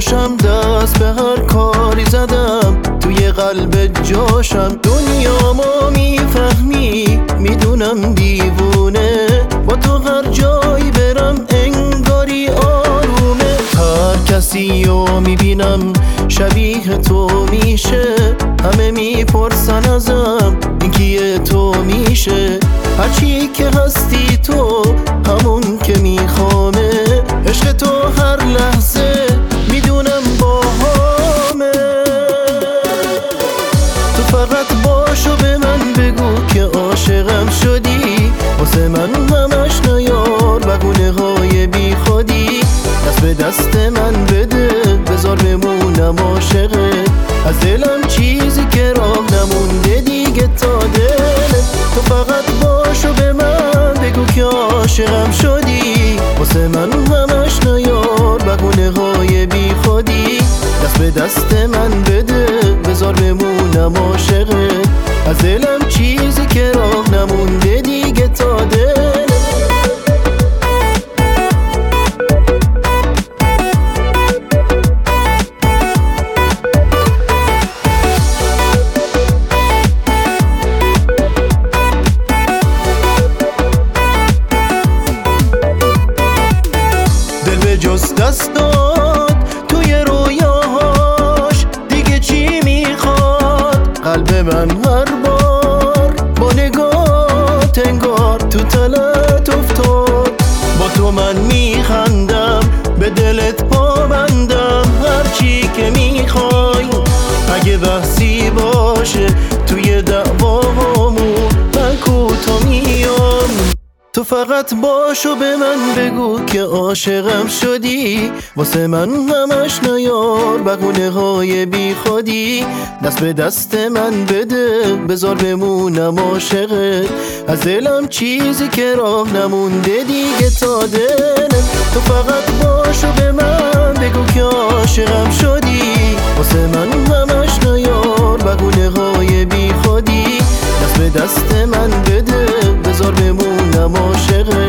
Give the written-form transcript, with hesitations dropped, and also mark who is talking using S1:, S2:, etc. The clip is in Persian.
S1: باشم، دست به هر کاری زدم، توی قلب جاشم. دنیامو میفهمی، میدونم دیوونه، با تو هر جایی برم انگاری آرومه. هر کسی رو میبینم شبیه تو میشه، همه میپرسن ازم این کیه تو میشه. هرچی که هستی تو همون که میخوامه، عشق تو هر لحظه میدونم باهامه. تو فقط باشو به من بگو که عاشقم شدی، واسه من همش نیار بگونه های بی خودی. دست به دست من بده بذار بمونم عاشقت، از دلم چیزی که راه نمونده دیگه تا دلت. تو فقط باشو به من بگو که عاشقم شدی، واسه من همش نیار بگونه های بی خودی. دست به دست من بده بذار بمونم عاشقت، از دلم چیزی که راه نمونده دیگه تا دلت. جز دست داد توی رویاهاش دیگه چی میخواد؟ قلب من هر بار با نگاهت انگار تو تلت افتاد. با تو من میخندم به دلت پابندم، هرچی که میخوای. اگه بحثی باشه توی دعوامون من کوتا میام. تو فقط باشو به من بگو که عاشقم شدی، واسه من همش نیار بگونه های بی خودی. دست به دست من بده بذار بمونم عاشقت، از دلم چیزی که راه نمونده دیگه تا دلت. تو فقط باشو به من بگو که عاشقم شدی، واسه من همش نیار بگونه های بی خودی. دست به دست من بده بذار بمونم عاشقت،